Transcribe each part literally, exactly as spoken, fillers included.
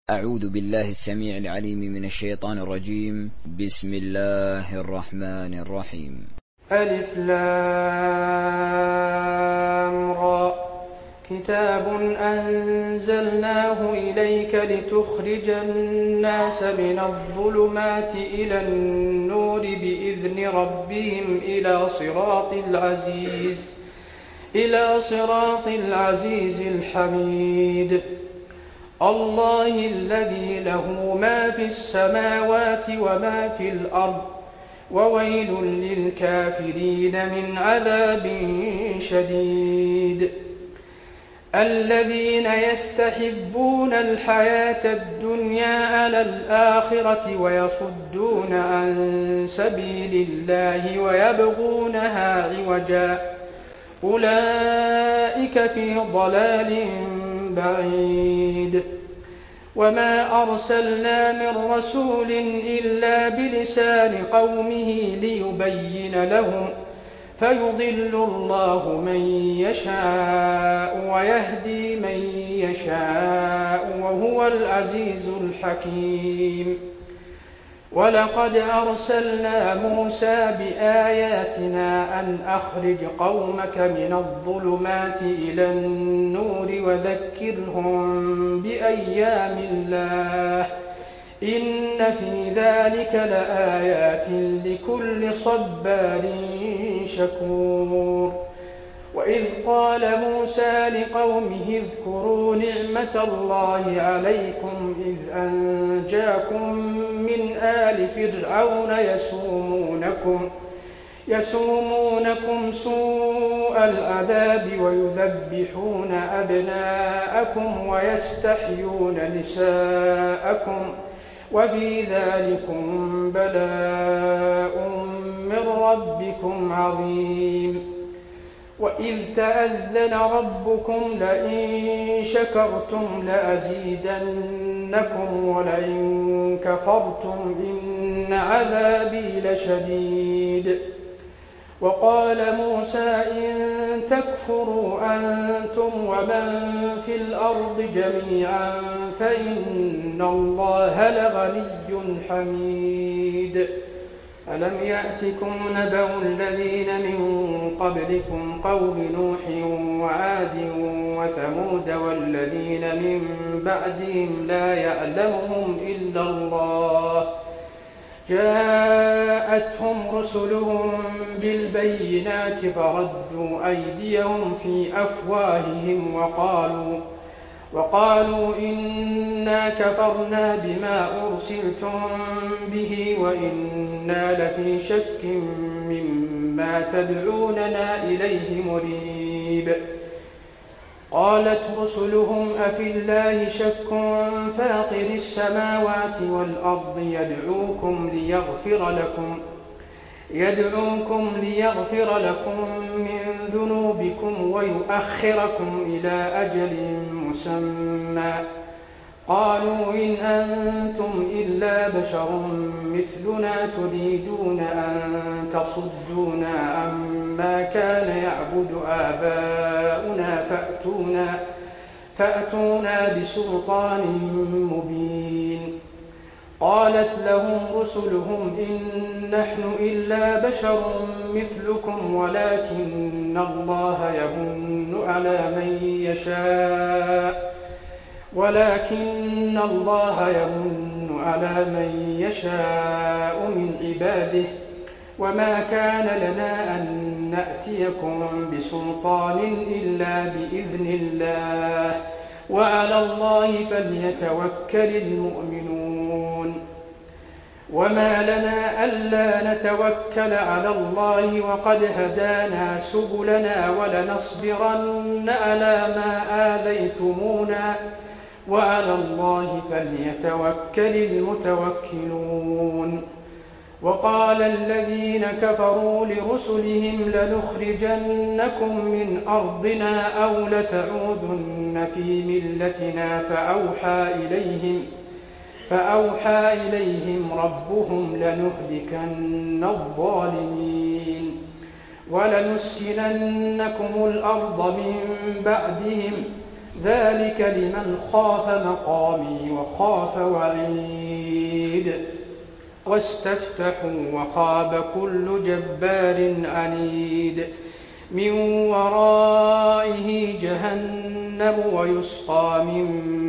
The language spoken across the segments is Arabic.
أعوذ بالله السميع العليم من الشيطان الرجيم. بسم الله الرحمن الرحيم. ألف لام را كتاب أنزلناه إليك لتخرج الناس من الظلمات إلى النور بإذن ربهم إلى صراط العزيز إلى صراط العزيز الحميد. الله الذي له ما في السماوات وما في الأرض وويل للكافرين من عذاب شديد. الذين يستحبون الحياة الدنيا على الآخرة ويصدون عن سبيل الله ويبغونها عوجا أولئك في ضلال بعيد. وما أرسلنا من رسول إلا بلسان قومه ليبين لهم فيضل الله من يشاء ويهدي من يشاء وهو العزيز الحكيم. ولقد أرسلنا موسى بآياتنا أن أخرج قومك من الظلمات إلى النور وذكرهم بأيام الله إن في ذلك لآيات لكل صبار شكور. وإذ قال موسى لقومه اذكروا نعمة الله عليكم إذ أنجاكم من آل فرعون يسومونكم, يسومونكم سوء العذاب ويذبحون أبناءكم ويستحيون نساءكم وفي ذلكم بلاء من ربكم عظيم. وإذ تأذن ربكم لئن شكرتم لأزيدنكم ولئن كفرتم إن عذابي لشديد. وقال موسى إن تكفروا أنتم ومن في الأرض جميعا فإن الله لغني حميد. ألم يأتكم نبأ الذين من قبلكم قوم نوح وعاد وثمود والذين من بعدهم لا يعلمهم إلا الله جاءتهم رسلهم بالبينات فردوا أيديهم في أفواههم وقالوا وقالوا إنا كفرنا بما أرسلتم به وإنا لفي شك مما تدعوننا إليه مريب. قالت رسلهم أفي الله شك فاطر السماوات والأرض يدعوكم ليغفر لكم يدعوكم ليغفر لكم من ذنوبكم ويؤخركم إلى أجل مسمى. قالوا إن أنتم إلا بشر مثلنا تريدون أن تصدونا عما كان يعبد آباؤنا فأتونا, فأتونا بسلطان مبين. قالت لهم رسلهم إن نحن إلا بشر مثلكم ولكن الله يمن على من يشاء ولكن الله يمن على من يشاء من عباده وما كان لنا أن نأتيكم بسلطان إلا بإذن الله وعلى الله فليتوكل المؤمنون. وما لنا ألا نتوكل على الله وقد هدانا سبلنا ولنصبرن على ما آذيتمونا وعلى الله فليتوكل المتوكلون. وقال الذين كفروا لرسلهم لنخرجنكم من أرضنا أو لتعودن في ملتنا فأوحى إليهم فأوحى إليهم ربهم لنهلكن الظالمين ولنسكننكم الأرض من بعدهم ذلك لمن خاف مقامي وخاف وعيد واستفتحوا وخاب كل جبار عنيد من ورائه جهنم ويسقى من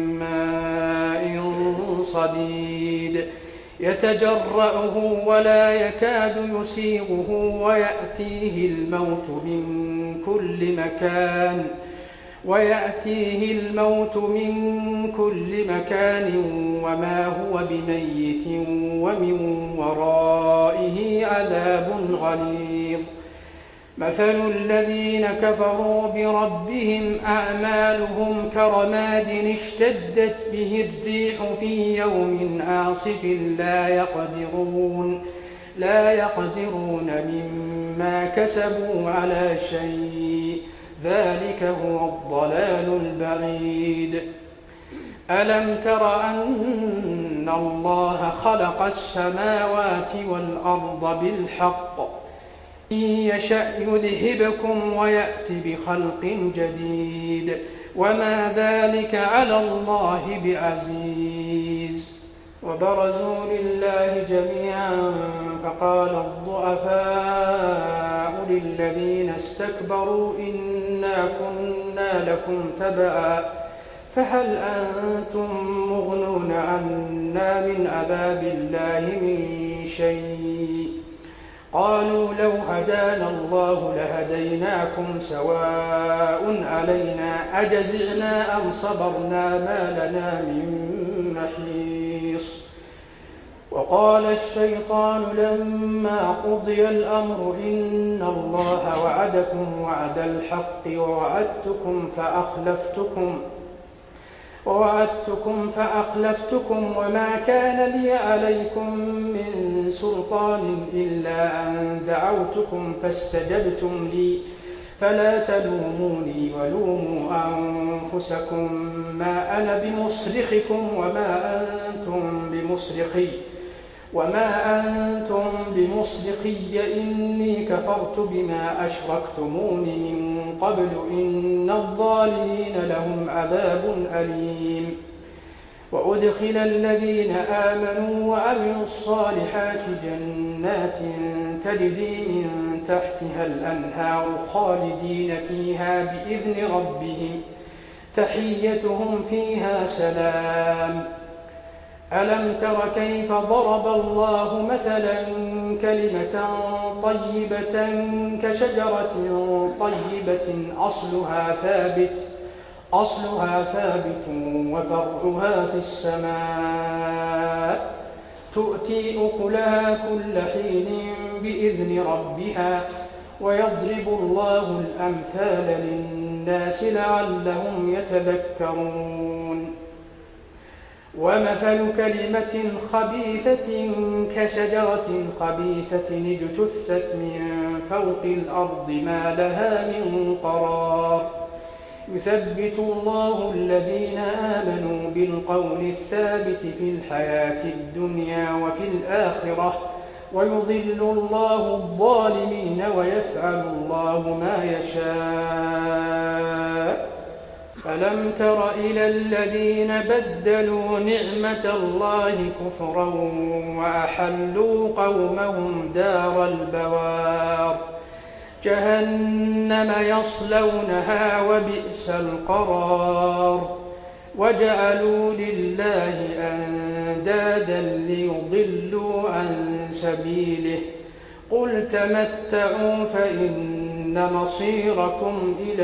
ماء صديد يتجرعه ولا يكاد يسيغه ويأتيه الموت من كل مكان ويأتيه الموت من كل مكان وما هو بميت ومن ورائه عذاب غليظ مثل الذين كفروا بربهم أعمالهم كرماد اشتدت به الريح في يوم عاصف لا يقدرون لا يقدرون مما كسبوا على شيء ذلك هو الضلال البعيد ألم تر أن الله خلق السماوات والأرض بالحق إن يشأ يذهبكم ويأت بخلق جديد وما ذلك على الله بعزيز وبرزوا لله جميعا فقال الضعفاء للذين استكبروا إنا كنا لكم تبعا فهل أنتم مغنون عنا من عذاب الله من شيء قالوا لو هدانا الله لهديناكم سواء علينا أجزعنا أم صبرنا ما لنا من محيص وقال الشيطان لما قضي الأمر إن الله وعدكم وعد الحق ووعدتكم فأخلفتكم ووعدتكم فأخلفتكم وما كان لي عليكم من سلطان إلا أن دعوتكم فاستجبتم لي فلا تلوموني ولوموا أنفسكم ما أنا بمصرخكم وما أنتم بمصرخي وما أنتم بمصرخي إني كفرت بما أشركتمون من قبل إن الظالمين لهم عذاب أليم وأدخل الذين آمنوا وعملوا الصالحات جنات تجري من تحتها الأنهار خالدين فيها بإذن ربهم تحيتهم فيها سلام ألم تر كيف ضرب الله مثلا كلمة طيبة كشجرة طيبة أصلها ثابت أصلها ثابت وفرعها في السماء تؤتي أكلها كل حين بإذن ربها ويضرب الله الأمثال للناس لعلهم يتذكرون ومثل كلمة خبيثة كشجرة خبيثة اجتثت من فوق الأرض ما لها من قرار يثبت الله الذين آمنوا بالقول الثابت في الحياة الدنيا وفي الآخرة ويضل الله الظالمين ويفعل الله ما يشاء ألم تر إلى الذين بدلوا نعمة الله كفرا وأحلوا قومهم دار البوار جهنم يصلونها وبئس القرار وجعلوا لله أندادا ليضلوا عن سبيله قل تمتعوا فإن مصيركم إلى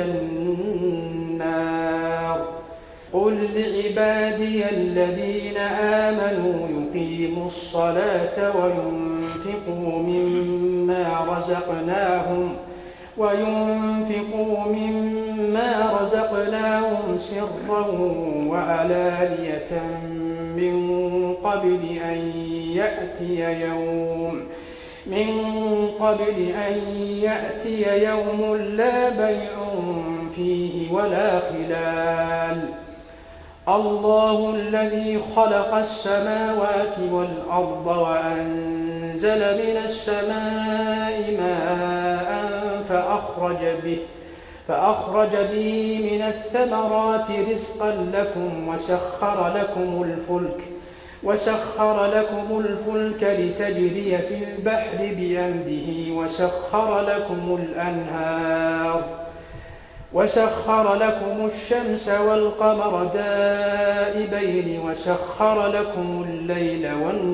النار قل لعبادي الذين آمنوا يقيموا الصلاة وينفقوا مما رزقناهم وينفقوا مما رزقناهم سرا وعلانية من قبل أن يأتي يوم من قبل أن يأتي يوم لا بيع فيه ولا خلال الله الذي خلق السماوات والأرض وأنزل من السماء ماء فأخرج به فأخرج به من الثمرات رزقا لكم وسخر لكم الفلك وسخر لكم الفلك لتجري في البحر بأمره وسخر لكم الأنهار وسخر لكم الشمس والقمر دائبين وسخر لكم الليل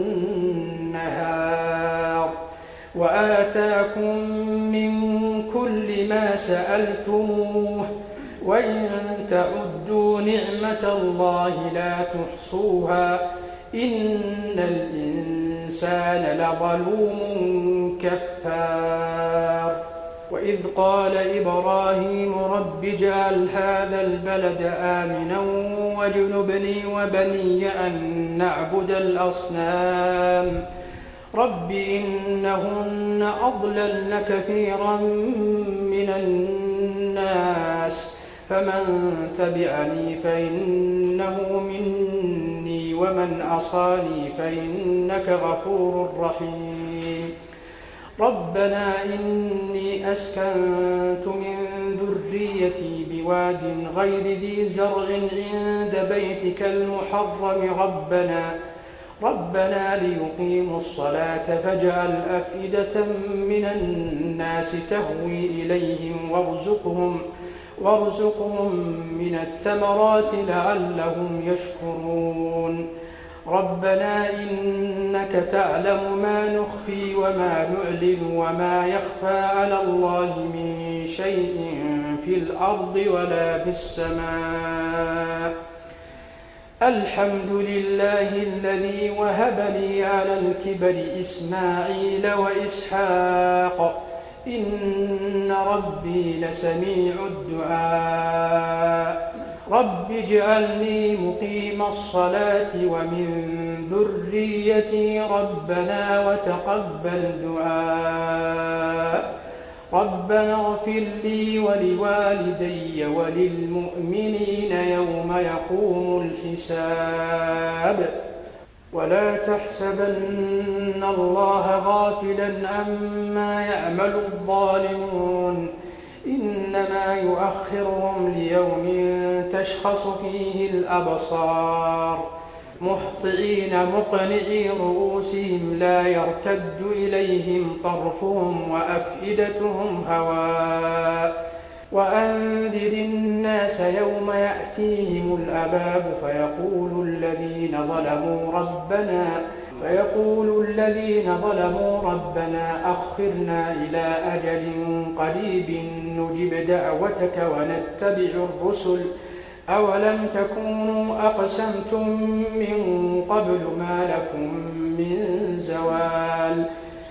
والنهار وآتاكم من كل ما سألتموه وإن تعدوا نعمة الله لا تحصوها إن الإنسان لظلوم كفار. وإذ قال إبراهيم رب اجعل هذا البلد آمنا واجنبني وبني أن نعبد الأصنام رب إنهن أضللن كثيرا من الناس فمن تبعني فإنه مني ومن عصاني فإنك غفور رحيم. ربنا إني أسكنت من ذريتي بواد غير ذي زرع عند بيتك المحرم ربنا ربنا ليقيموا الصلاة فاجعل أفئدة من الناس تهوي إليهم وارزقهم وارزقهم من الثمرات لعلهم يشكرون. ربنا إنك تعلم ما نخفي وما نعلن وما يخفى على الله من شيء في الأرض ولا في السماء. الحمد لله الذي وهب لي على الكبر إسماعيل وإسحاق إن ربي لسميع الدعاء. رب اجعلني مقيم الصلاة ومن ذريتي ربنا وتقبل دعاء. ربنا اغفر لي ولوالدي وللمؤمنين يوم يقوم الحساب. ولا تحسبن الله غافلا عما يعمل الظالمون إنما يؤخرهم ليوم تشخص فيه الأبصار مهطعين مقنعي رؤوسهم لا يرتد إليهم طرفهم وأفئدتهم هواء. وأنذر الناس يوم يأتيهم العذاب فيقول الذين ظلموا ربنا فيقول الذين ظلموا ربنا أخرنا إلى أجل قريب نجب دعوتك ونتبع الرسل أولم تكونوا أقسمتم من قبل ما لكم من زوال.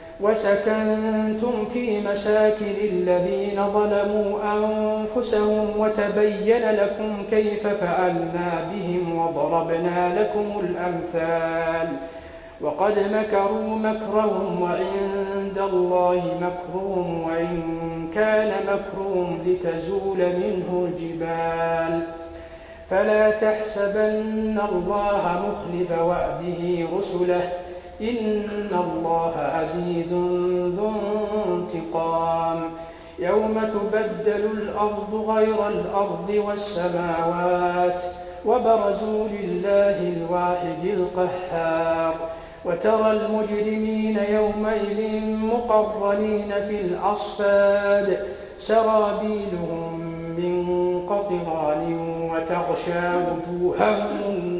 وسكنتم في مساكن الذين ظلموا أنفسهم وتبين لكم كيف فعلنا بهم وضربنا لكم الأمثال. وقد مكروا مكرهم وعند الله مكرهم وإن كان مكرهم لتزول منه الجبال. فلا تحسبن الله مخلف وعده رسله إن الله عزيز ذو انتقام. يوم تبدل الأرض غير الأرض والسماوات وبرزوا لله الواحد القهار. وترى المجرمين يومئذ مقرنين في الأصفاد سرابيلهم من قطران وتغشى وجوههم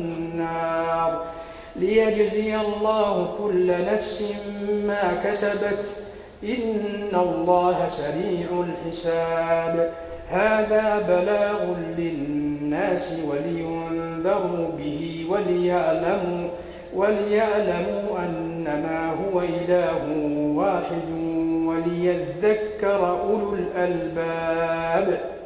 النار ليجزي الله كل نفس ما كسبت إن الله سريع الحساب. هذا بلاغ للناس ولينذروا به وليعلموا, وليعلموا أنما هو إله واحد وليذكر أولو الألباب.